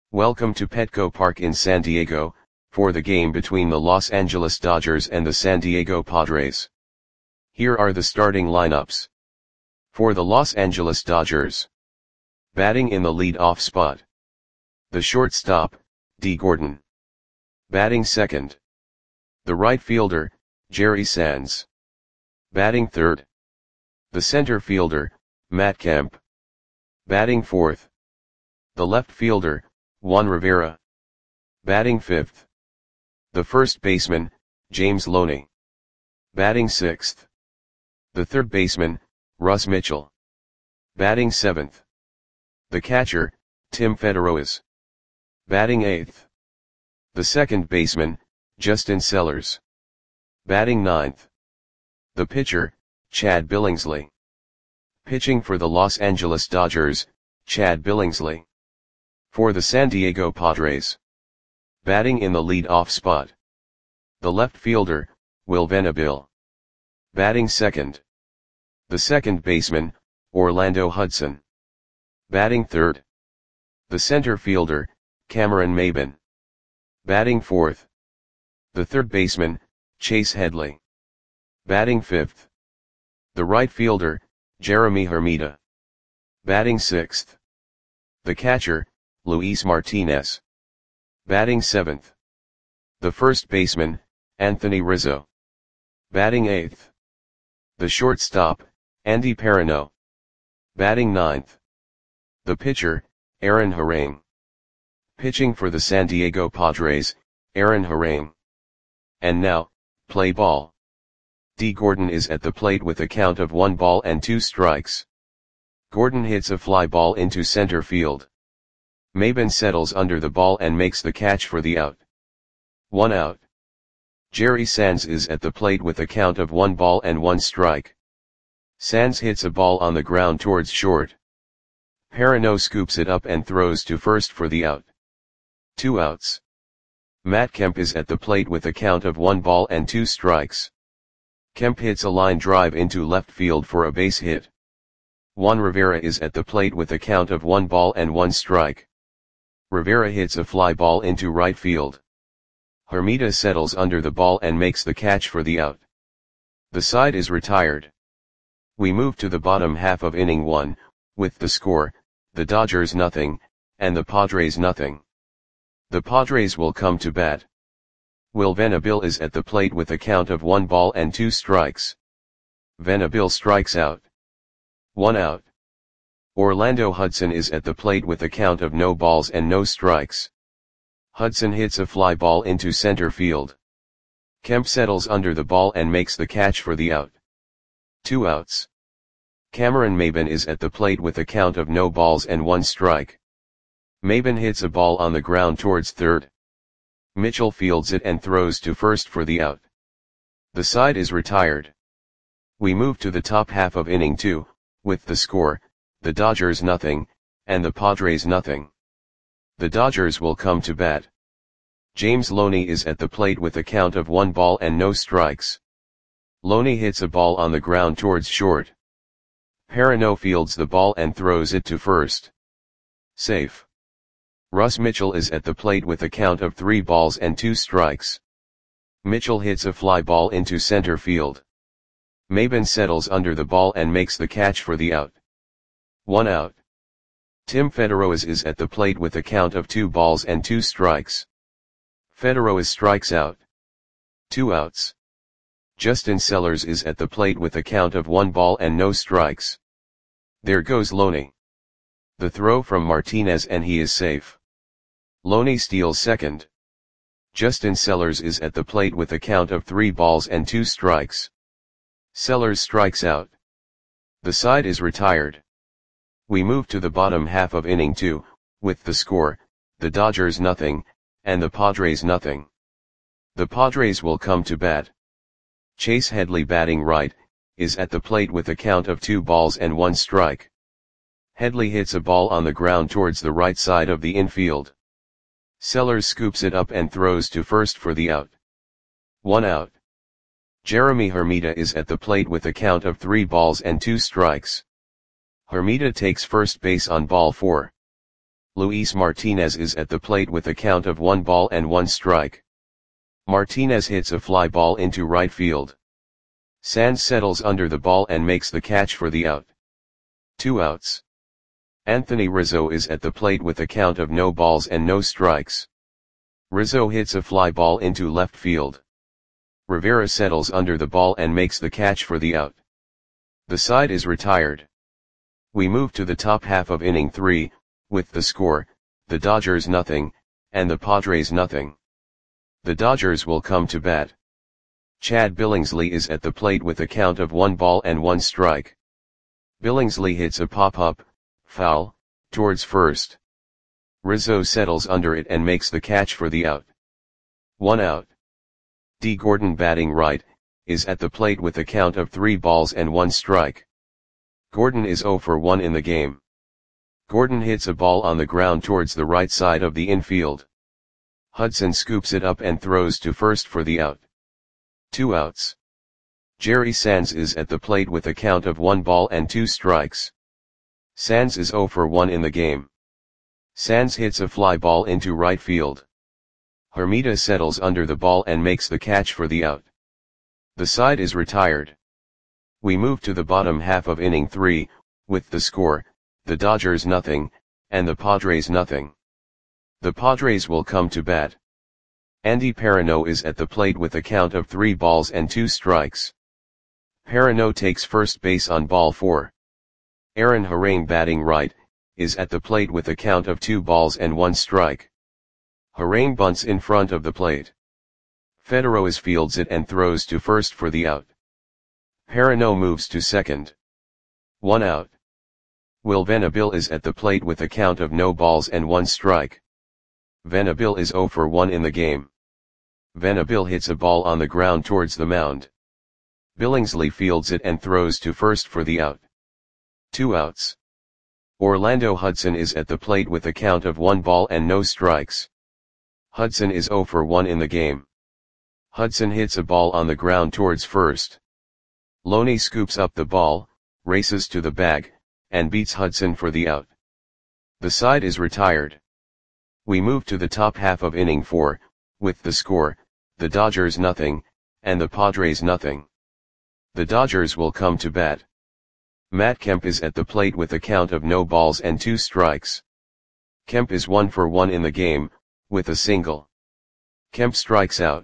Welcome to Petco Park in San Diego, for the game between the Los Angeles Dodgers and the San Diego Padres. Here are the starting lineups. For the Los Angeles Dodgers. Batting in the lead-off spot. The shortstop, Dee Gordon. Batting second. The right fielder, Jerry Sands. Batting third. The center fielder, Matt Kemp. Batting fourth. The left fielder, Juan Rivera. Batting fifth. The first baseman, James Loney. Batting sixth. The third baseman, Russ Mitchell. Batting seventh. The catcher, Tim Federowes. Batting eighth. The second baseman, Justin Sellers. Batting ninth. The pitcher, Chad Billingsley. Pitching for the Los Angeles Dodgers, Chad Billingsley. For the San Diego Padres. Batting in the lead-off spot. The left fielder, Will Venable. Batting second. The second baseman, Orlando Hudson. Batting third. The center fielder, Cameron Maybin. Batting fourth. The third baseman, Chase Headley. Batting fifth. The right fielder, Jeremy Hermida. Batting sixth. The catcher, Luis Martinez. Batting seventh. The first baseman, Anthony Rizzo. Batting eighth. The shortstop, Andy Perino. Batting ninth. The pitcher, Aaron Harang. Pitching for the San Diego Padres, Aaron Harang. And now, play ball. Dee Gordon is at the plate with a count of 1 ball and 2 strikes. Gordon hits a fly ball into center field. Maybin settles under the ball and makes the catch for the out. 1 out. Jerry Sands is at the plate with a count of 1 ball and 1 strike. Sands hits a ball on the ground towards short. Perino scoops it up and throws to first for the out. 2 outs. Matt Kemp is at the plate with a count of 1 ball and 2 strikes. Kemp hits a line drive into left field for a base hit. Juan Rivera is at the plate with a count of 1 ball and 1 strike. Rivera hits a fly ball into right field. Hermida settles under the ball and makes the catch for the out. The side is retired. We move to the bottom half of inning 1, with the score, the Dodgers nothing, and the Padres nothing. The Padres will come to bat. Will Venable is at the plate with a count of 1 ball and 2 strikes. Venable strikes out. 1 out. Orlando Hudson is at the plate with a count of no balls and no strikes. Hudson hits a fly ball into center field. Kemp settles under the ball and makes the catch for the out. 2 outs. Cameron Maybin is at the plate with a count of no balls and 1 strike. Maybin hits a ball on the ground towards third. Mitchell fields it and throws to first for the out. The side is retired. We move to the top half of inning 2, with the score, the Dodgers nothing, and the Padres nothing. The Dodgers will come to bat. James Loney is at the plate with a count of 1 ball and no strikes. Loney hits a ball on the ground towards short. Perino fields the ball and throws it to first. Safe. Russ Mitchell is at the plate with a count of 3 balls and 2 strikes. Mitchell hits a fly ball into center field. Maybin settles under the ball and makes the catch for the out. 1 out. Tim Federowes is at the plate with a count of 2 balls and 2 strikes. Federowes strikes out. 2 outs. Justin Sellers is at the plate with a count of 1 ball and no strikes. There goes Loney. The throw from Martinez and he is safe. Loney steals second. Justin Sellers is at the plate with a count of 3 balls and 2 strikes. Sellers strikes out. The side is retired. We move to the bottom half of inning 2, with the score, the Dodgers nothing, and the Padres nothing. The Padres will come to bat. Chase Headley batting right, is at the plate with a count of 2 balls and 1 strike. Headley hits a ball on the ground towards the right side of the infield. Sellers scoops it up and throws to first for the out. 1 out. Jeremy Hermida is at the plate with a count of 3 balls and 2 strikes. Hermida takes first base on ball 4. Luis Martinez is at the plate with a count of 1 ball and 1 strike. Martinez hits a fly ball into right field. Sands settles under the ball and makes the catch for the out. 2 outs. Anthony Rizzo is at the plate with a count of no balls and no strikes. Rizzo hits a fly ball into left field. Rivera settles under the ball and makes the catch for the out. The side is retired. We move to the top half of inning 3, with the score, the Dodgers nothing, and the Padres nothing. The Dodgers will come to bat. Chad Billingsley is at the plate with a count of 1 ball and 1 strike. Billingsley hits a pop-up, foul, towards first. Rizzo settles under it and makes the catch for the out. 1 out. D. Gordon batting right, is at the plate with a count of 3 balls and 1 strike. Gordon is 0 for 1 in the game. Gordon hits a ball on the ground towards the right side of the infield. Hudson scoops it up and throws to first for the out. 2 outs. Jerry Sands is at the plate with a count of 1 ball and 2 strikes. Sands is 0 for 1 in the game. Sands hits a fly ball into right field. Hermida settles under the ball and makes the catch for the out. The side is retired. We move to the bottom half of inning 3, with the score, the Dodgers nothing, and the Padres nothing. The Padres will come to bat. Andy Perino is at the plate with a count of 3 balls and 2 strikes. Perino takes first base on ball 4. Aaron Harang batting right, is at the plate with a count of 2 balls and 1 strike. Harang bunts in front of the plate. Federoez fields it and throws to first for the out. Perino moves to second. 1 out. Will Venable is at the plate with a count of no balls and 1 strike. Venable is 0 for 1 in the game. Venable hits a ball on the ground towards the mound. Billingsley fields it and throws to first for the out. 2 outs. Orlando Hudson is at the plate with a count of 1 ball and no strikes. Hudson is 0 for 1 in the game. Hudson hits a ball on the ground towards first. Loney scoops up the ball, races to the bag, and beats Hudson for the out. The side is retired. We move to the top half of inning 4, with the score, the Dodgers nothing, and the Padres nothing. The Dodgers will come to bat. Matt Kemp is at the plate with a count of no balls and 2 strikes. Kemp is 1 for 1 in the game, with a single. Kemp strikes out.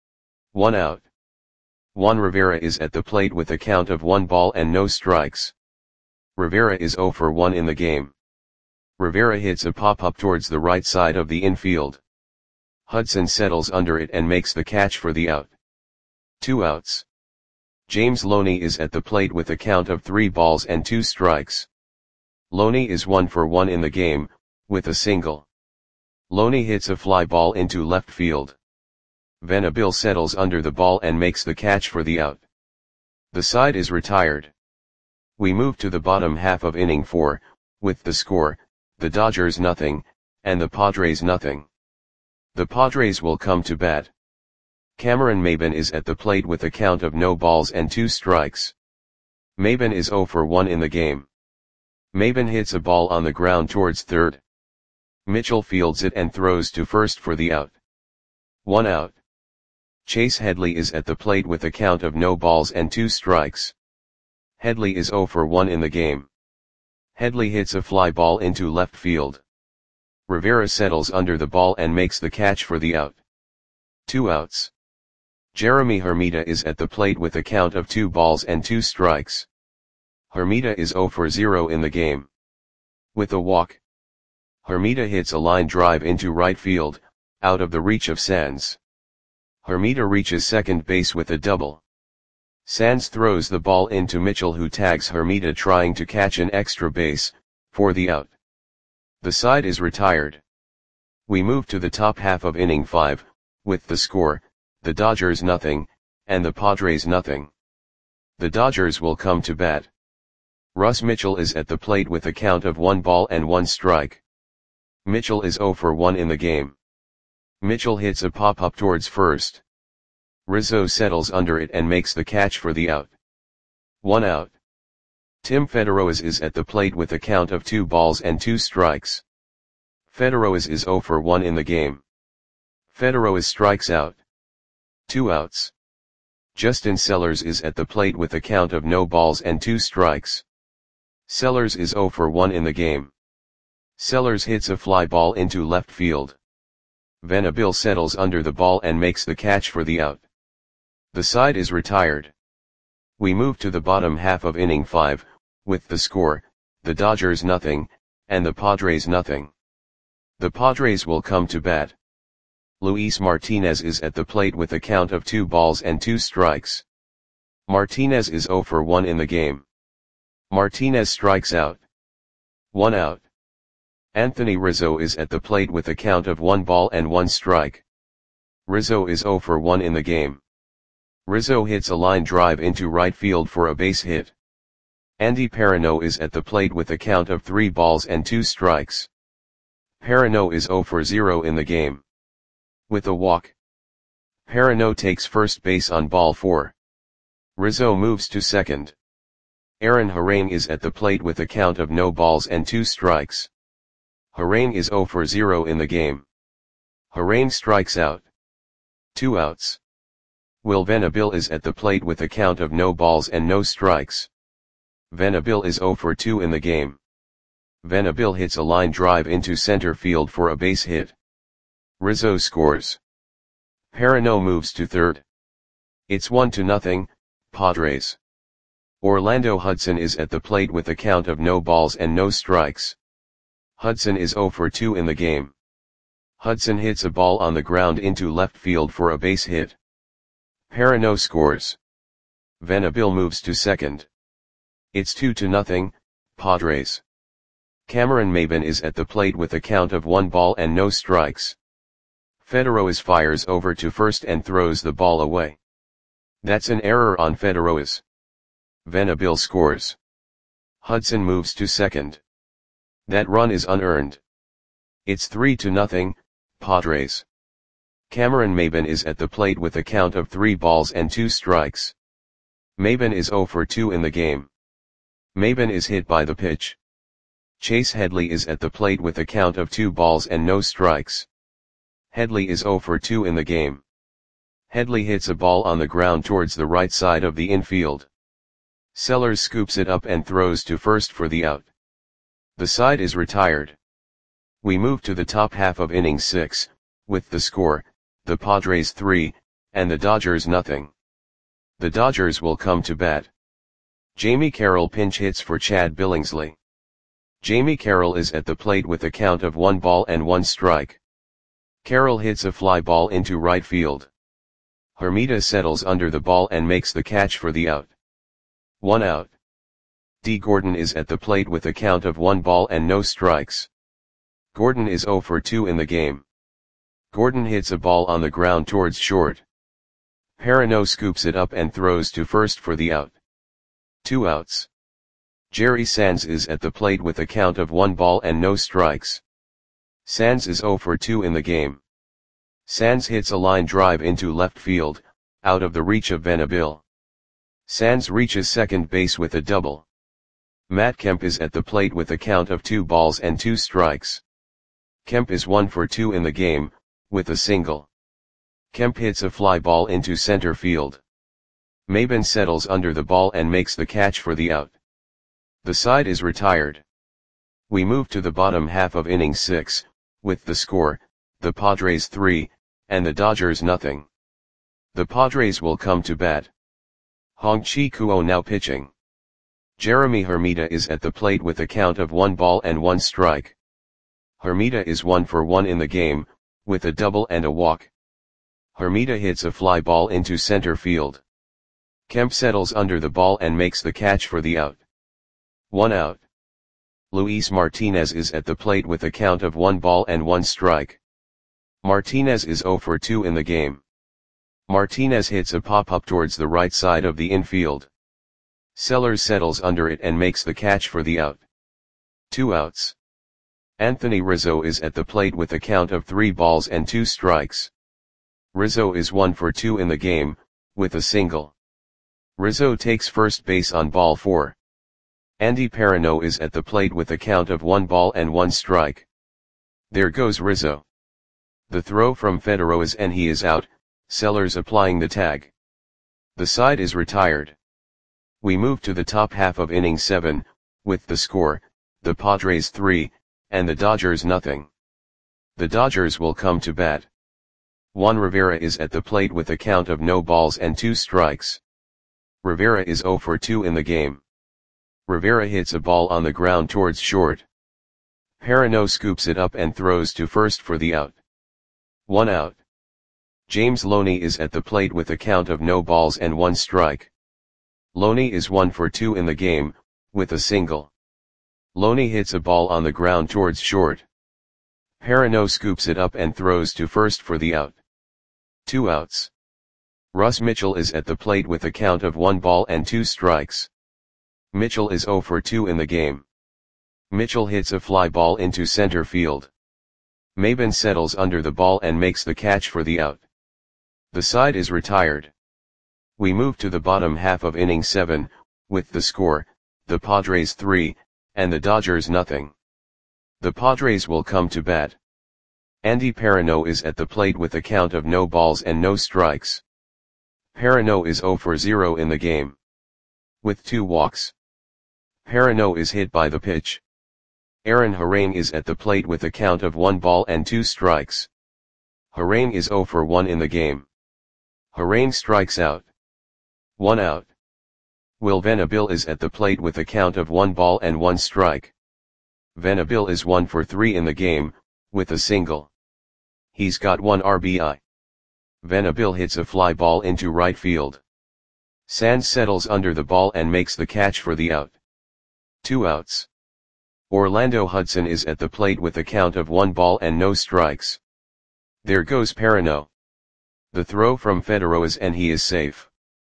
1 out. Juan Rivera is at the plate with a count of 1 ball and no strikes. Rivera is 0 for 1 in the game. Rivera hits a pop-up towards the right side of the infield. Hudson settles under it and makes the catch for the out. 2 outs. James Loney is at the plate with a count of 3 balls and 2 strikes. Loney is 1 for 1 in the game, with a single. Loney hits a fly ball into left field. Venable settles under the ball and makes the catch for the out. The side is retired. We move to the bottom half of inning 4, with the score, the Dodgers nothing, and the Padres nothing. The Padres will come to bat. Cameron Maybin is at the plate with a count of no balls and 2 strikes. Maybin is 0 for 1 in the game. Maybin hits a ball on the ground towards third. Mitchell fields it and throws to first for the out. 1 out. Chase Headley is at the plate with a count of no balls and 2 strikes. Headley is 0 for 1 in the game. Headley hits a fly ball into left field. Rivera settles under the ball and makes the catch for the out. 2 outs. Jeremy Hermida is at the plate with a count of 2 balls and 2 strikes. Hermida is 0 for 0 in the game. With a walk. Hermida hits a line drive into right field, out of the reach of Sands. Hermida reaches second base with a double. Sands throws the ball into Mitchell, who tags Hermida trying to catch an extra base, for the out. The side is retired. We move to the top half of inning 5, with the score, the Dodgers nothing, and the Padres nothing. The Dodgers will come to bat. Russ Mitchell is at the plate with a count of 1 ball and 1 strike. Mitchell is 0 for 1 in the game. Mitchell hits a pop-up towards first. Rizzo settles under it and makes the catch for the out. 1 out. Tim Federoez is at the plate with a count of 2 balls and 2 strikes. Federoez is 0 for 1 in the game. Federoez strikes out. 2 outs. Justin Sellers is at the plate with a count of no balls and 2 strikes. Sellers is 0 for 1 in the game. Sellers hits a fly ball into left field. Venabil settles under the ball and makes the catch for the out. The side is retired. We move to the bottom half of inning 5, with the score, the Dodgers nothing, and the Padres nothing. The Padres will come to bat. Luis Martinez is at the plate with a count of 2 balls and 2 strikes. Martinez is 0 for 1 in the game. Martinez strikes out. 1 out. Anthony Rizzo is at the plate with a count of 1 ball and 1 strike. Rizzo is 0 for 1 in the game. Rizzo hits a line drive into right field for a base hit. Andy Perino is at the plate with a count of 3 balls and 2 strikes. Perino is 0 for 0 in the game. With a walk, Perino takes first base on ball 4. Rizzo moves to second. Aaron Harang is at the plate with a count of no balls and 2 strikes. Harang is 0 for 0 in the game. Harang strikes out. 2 outs. Will Venabil is at the plate with a count of no balls and no strikes. Venabil is 0 for 2 in the game. Venabil hits a line drive into center field for a base hit. Rizzo scores. Perino moves to third. It's 1-0, Padres. Orlando Hudson is at the plate with a count of no balls and no strikes. Hudson is 0 for 2 in the game. Hudson hits a ball on the ground into left field for a base hit. Perino scores. Venabil moves to second. It's 2-0, Padres. Cameron Maybin is at the plate with a count of 1 ball and no strikes. Federoez fires over to first and throws the ball away. That's an error on Federoez. Venabil scores. Hudson moves to second. That run is unearned. It's 3-0, Padres. Cameron Maybin is at the plate with a count of 3 balls and 2 strikes. Maybin is 0 for 2 in the game. Maybin is hit by the pitch. Chase Headley is at the plate with a count of 2 balls and no strikes. Headley is 0 for 2 in the game. Headley hits a ball on the ground towards the right side of the infield. Sellers scoops it up and throws to first for the out. The side is retired. We move to the top half of inning 6, with the score, the Padres 3, and the Dodgers nothing. The Dodgers will come to bat. Jamie Carroll pinch hits for Chad Billingsley. Jamie Carroll is at the plate with a count of 1 ball and 1 strike. Carroll hits a fly ball into right field. Hermida settles under the ball and makes the catch for the out. 1 out. D. Gordon is at the plate with a count of 1 ball and no strikes. Gordon is 0 for 2 in the game. Gordon hits a ball on the ground towards short. Perino scoops it up and throws to first for the out. 2 outs. Jerry Sands is at the plate with a count of 1 ball and no strikes. Sands is 0 for 2 in the game. Sands hits a line drive into left field, out of the reach of Venabil. Sands reaches second base with a double. Matt Kemp is at the plate with a count of 2 balls and 2 strikes. Kemp is 1 for 2 in the game, with a single. Kemp hits a fly ball into center field. Maybin settles under the ball and makes the catch for the out. The side is retired. We move to the bottom half of inning 6, with the score, the Padres 3, and the Dodgers nothing. The Padres will come to bat. Hong-Chi Kuo now pitching. Jeremy Hermida is at the plate with a count of 1 ball and 1 strike. Hermida is 1 for 1 in the game, with a double and a walk. Hermida hits a fly ball into center field. Kemp settles under the ball and makes the catch for the out. 1 out. Luis Martinez is at the plate with a count of 1 ball and 1 strike. Martinez is 0 for 2 in the game. Martinez hits a pop-up towards the right side of the infield. Sellers settles under it and makes the catch for the out. 2 outs. Anthony Rizzo is at the plate with a count of 3 balls and 2 strikes. Rizzo is 1 for 2 in the game, with a single. Rizzo takes first base on ball 4. Andy Perino is at the plate with a count of 1 ball and 1 strike. There goes Rizzo. The throw from Federoas and he is out, Sellers applying the tag. The side is retired. We move to the top half of inning 7, with the score, the Padres 3, and the Dodgers nothing. The Dodgers will come to bat. Juan Rivera is at the plate with a count of no balls and 2 strikes. Rivera is 0 for 2 in the game. Rivera hits a ball on the ground towards short. Perino scoops it up and throws to first for the out. 1 out. James Loney is at the plate with a count of no balls and 1 strike. Loney is 1 for 2 in the game, with a single. Loney hits a ball on the ground towards short. Perino scoops it up and throws to first for the out. 2 outs. Russ Mitchell is at the plate with a count of 1 ball and 2 strikes. Mitchell is 0 for 2 in the game. Mitchell hits a fly ball into center field. Maben settles under the ball and makes the catch for the out. The side is retired. We move to the bottom half of inning 7, with the score, the Padres 3, and the Dodgers nothing. The Padres will come to bat. Andy Perino is at the plate with a count of no balls and no strikes. Perino is 0 for 0 in the game. With 2 walks. Perino is hit by the pitch. Aaron Harang is at the plate with a count of 1 ball and 2 strikes. Harang is 0 for 1 in the game. Harang strikes out. 1 out. Will Venable is at the plate with a count of 1 ball and 1 strike. Venable is 1 for 3 in the game, with a single. He's got 1 RBI. Venable hits a fly ball into right field. Sands settles under the ball and makes the catch for the out. 2 outs. Orlando Hudson is at the plate with a count of 1 ball and no strikes. There goes Perino. The throw from Federoas and he is safe.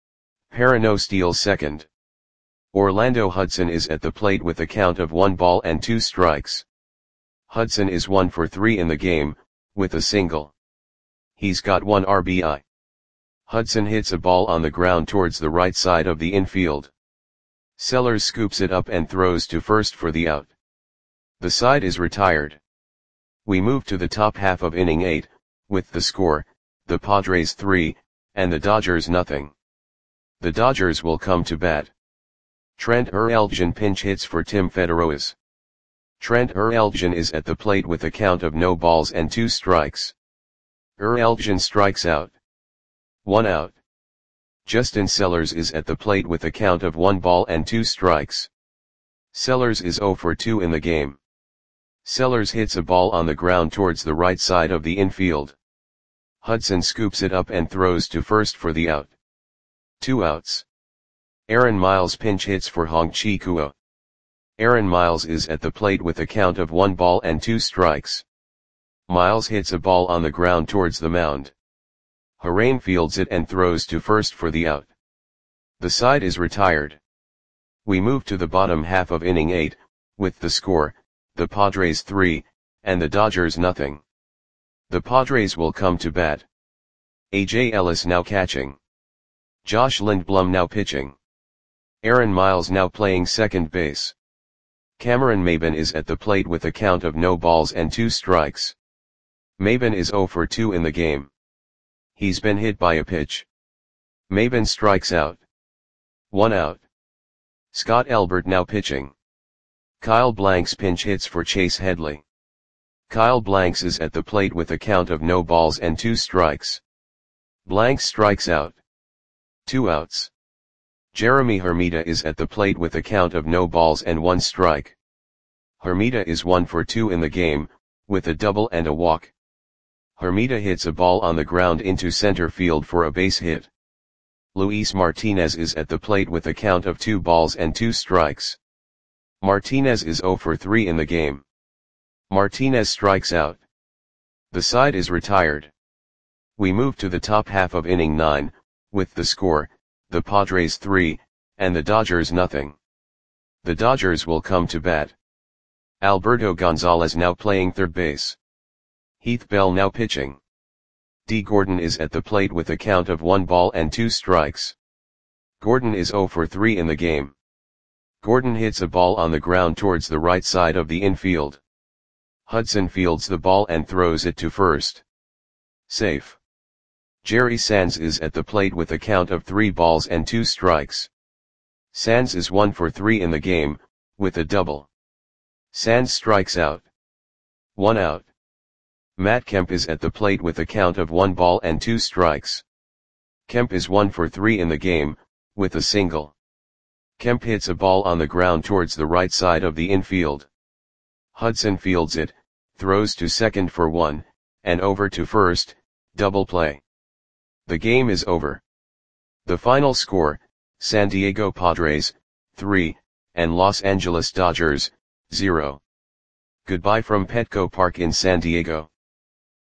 Perino steals second. Orlando Hudson is at the plate with a count of 1 ball and 2 strikes. Hudson is 1 for 3 in the game, with a single. He's got 1 RBI. Hudson hits a ball on the ground towards the right side of the infield. Sellers scoops it up and throws to first for the out. The side is retired. We move to the top half of inning 8, with the score, the Padres 3, and the Dodgers nothing. The Dodgers will come to bat. Trent Ereljan pinch hits for Tim Federoas. Trent Ereljan is at the plate with a count of no balls and 2 strikes. Ereljan strikes out. 1 out. Justin Sellers is at the plate with a count of 1 ball and 2 strikes. Sellers is 0 for 2 in the game. Sellers hits a ball on the ground towards the right side of the infield. Hudson scoops it up and throws to first for the out. 2 outs. Aaron Miles pinch hits for Hong-Chi Kua. Aaron Miles is at the plate with a count of 1 ball and 2 strikes. Miles hits a ball on the ground towards the mound. Harang fields it and throws to first for the out. The side is retired. We move to the bottom half of inning 8, with the score, the Padres 3, and the Dodgers nothing. The Padres will come to bat. A.J. Ellis now catching. Josh Lindblom now pitching. Aaron Miles now playing second base. Cameron Maben is at the plate with a count of no balls and 2 strikes. Maben is 0 for 2 in the game. He's been hit by a pitch. Maben strikes out. 1 out. Scott Elbert now pitching. Kyle Blanks pinch hits for Chase Headley. Kyle Blanks is at the plate with a count of no balls and 2 strikes. Blanks strikes out. 2 outs. Jeremy Hermida is at the plate with a count of no balls and 1 strike. Hermida is 1 for 2 in the game, with a double and a walk. Hermida hits a ball on the ground into center field for a base hit. Luis Martinez is at the plate with a count of 2 balls and 2 strikes. Martinez is 0 for 3 in the game. Martinez strikes out. The side is retired. We move to the top half of inning 9, with the score, the Padres 3, and the Dodgers nothing. The Dodgers will come to bat. Alberto Gonzalez now playing third base. Heath Bell now pitching. D. Gordon is at the plate with a count of 1 ball and 2 strikes. Gordon is 0 for 3 in the game. Gordon hits a ball on the ground towards the right side of the infield. Hudson fields the ball and throws it to first. Safe. Jerry Sands is at the plate with a count of 3 balls and 2 strikes. Sands is 1 for 3 in the game, with a double. Sands strikes out. 1 out. Matt Kemp is at the plate with a count of 1 ball and 2 strikes. Kemp is 1 for 3 in the game, with a single. Kemp hits a ball on the ground towards the right side of the infield. Hudson fields it, throws to second for 1, and over to first, double play. The game is over. The final score, San Diego Padres, 3, and Los Angeles Dodgers, 0. Goodbye from Petco Park in San Diego.